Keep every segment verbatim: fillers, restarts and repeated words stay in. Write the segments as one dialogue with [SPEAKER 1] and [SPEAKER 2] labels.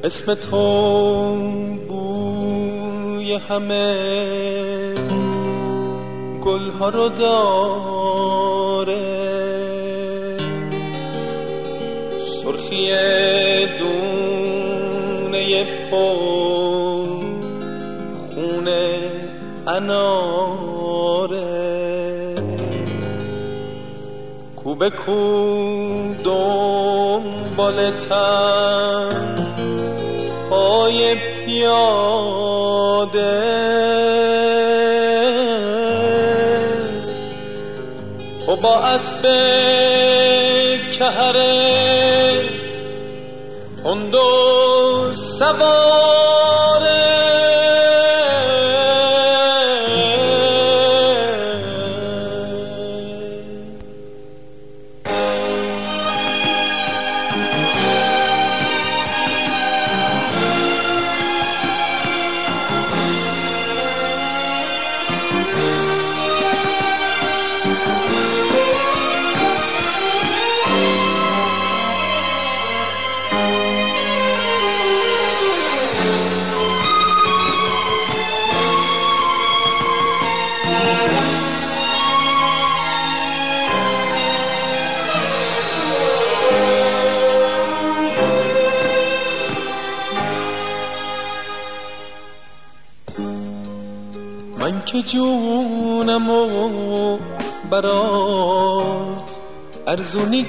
[SPEAKER 1] اسم تو بوی همه گلها رو داره، سرخی دونه پو خونه اناره، کو به کو دنبال تن پای پیاده، تو با اسب کهرت تند و سواره، من که جونمو برات ارزونی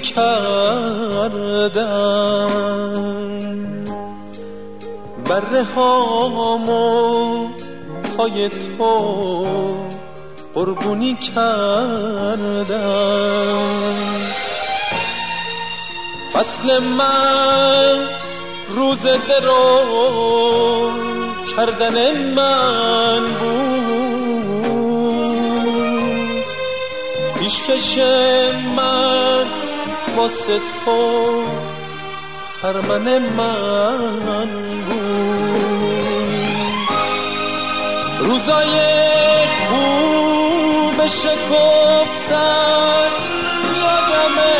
[SPEAKER 1] کردم، بره هامو پای تو قربونی کردم. فصل من روز درو کردن من بود، پیشکش من واسه تو خرمن من بود. روزای خوب شکفتن یادمه،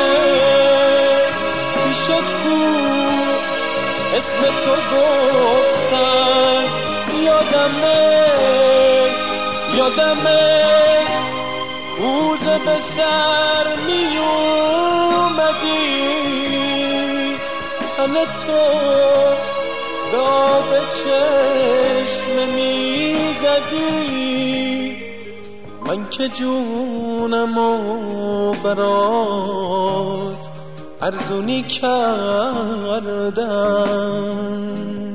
[SPEAKER 1] پیش کو اسم تو گفتن یادمه، یادمه روز به سر می اومدی، تن تو به آب چشم می زدی. من که جونمو برات ارزونی کردم،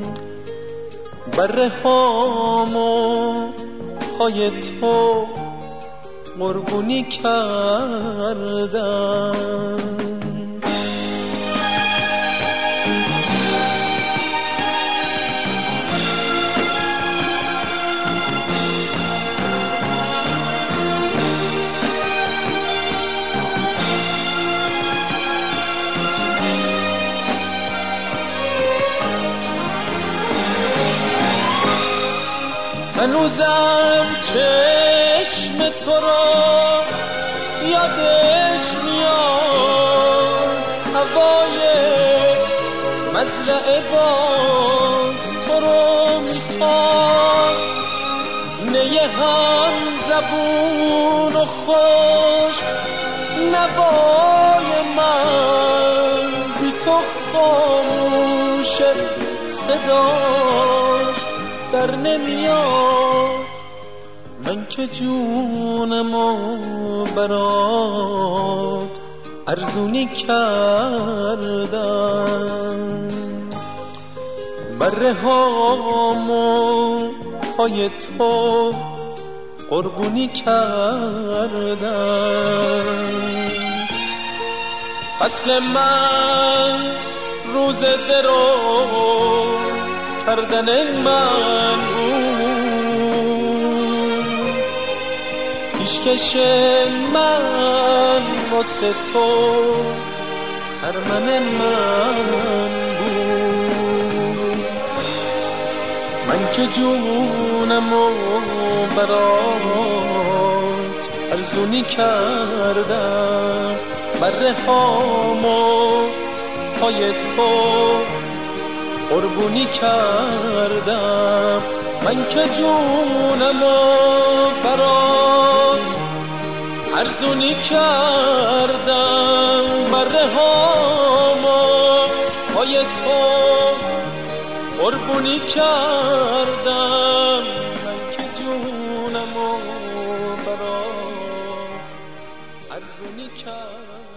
[SPEAKER 1] بره هامو پای تو قربونی کردم. هنوزم چشم تو رو یادش میاد، هوای مزرعه باز تو رو میخواد، نیه هم زبون و خوش نوای من بی تو خاموشه، صداش در نمیاد. من که جونمو برات ارزونی کردم، بره هامو پای تو قربونی کردم. فصل من روز درو کردن من بود، پیشکش من واسه تو خرمن من بود. من که جونمو برات ارزونی کردم، بره هامو پای تو قربونی کردم، من که جونمو برات ارزونی کردم، بره هامو پای تو قربونی کردم، من که جونمو برات ارزونی کردم.